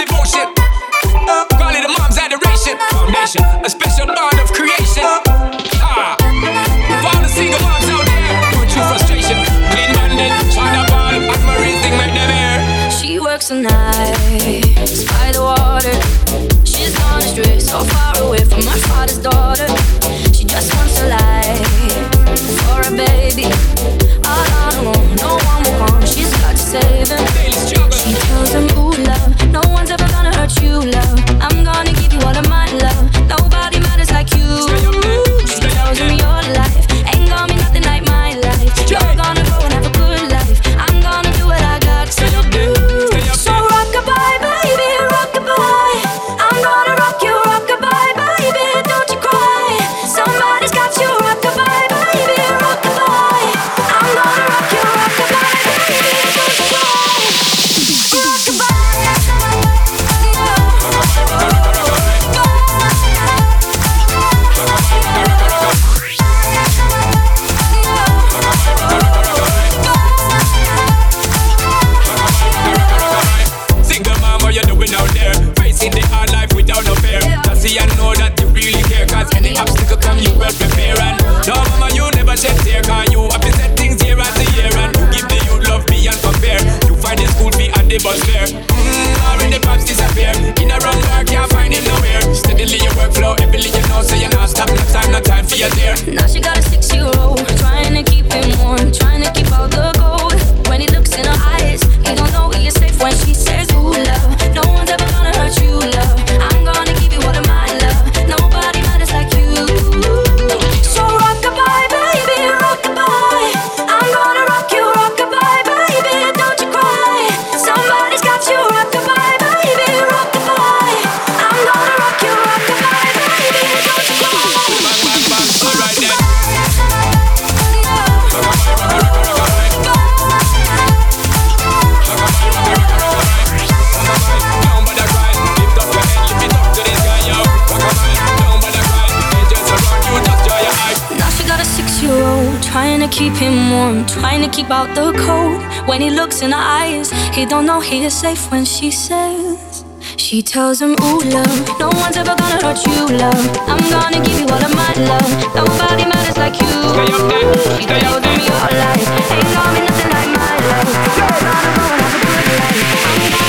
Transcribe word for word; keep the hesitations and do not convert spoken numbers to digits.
devotion. Call it a mom's adoration. Foundation, a special bond of creation. Ah, for all the single moms out there going through frustration. Clean Bandit, China Ball, Aquamarine thing make them air. She works the nights by the water. She's gone astray, so far away from her father's daughter. She just wants a life for a baby. All on her own, no one will come. She's got to save him. She tells him, ooh, love, no one's ever gonna hurt you, love. I'm gonna give you all of my love. Nobody matters like you. She tells him your life ain't gonna be nothing like my life. You're gonna go and have a good life. I'm gonna do what I got to do. So rock-a-bye, baby, rock-a-bye. I'm gonna rock you, rock-a-bye, baby, don't you cry. Somebody's got you, rock-a-bye, baby, rock-a-bye. I'm gonna rock you, rock-a-bye, baby, don't you cry. Rock-a-bye. Single mom, what you doing out there? Facing the hard life without no fear. Just see and know that you really care. Cause any obstacle come, you well prepare. And no mama, you never shed tear. Cause you have to set things year after year. And you give the youth love beyond compare. You find the school fee and the bus fare. Mmm, already the pops disappear. In a wrong work, can't find it nowhere. Steadily your workflow, everything you know. So you're not stop, no time, no time for your dear. Now she got a six-year-old, trying to keep him warm, trying to keep out the cold. When he looks in her eyes, he don't know he is safe when she says, ooh, love, no one's ever gonna hurt you, love. I'm gonna give you all of my love. Nobody matters like you. So rock-a-bye, baby, rock-a-bye. I'm gonna rock you, rock-a-bye, baby, don't you cry. Somebody's got you, rock-a-bye, baby, rock-a-bye. I'm gonna rock you, rock-a-bye, baby, don't you cry. Bang, bang, bang, alright then. Don't bother cry, lift up your head, lift it up to the sky, yo. Don't bother cry, angels around you, just dry your eyes. Now she got a six-year-old, trying to keep him warm, trying to keep out the cold. When he looks in her eyes, he don't know he is safe when she says. She tells him, ooh, love, no one's ever gonna hurt you, love. I'm gonna give you all of my love. Nobody matters like you. Stay up there, She stay up tells him there. your life ain't gonna be nothing like my life. You're gonna go and have a good life. I'm gonna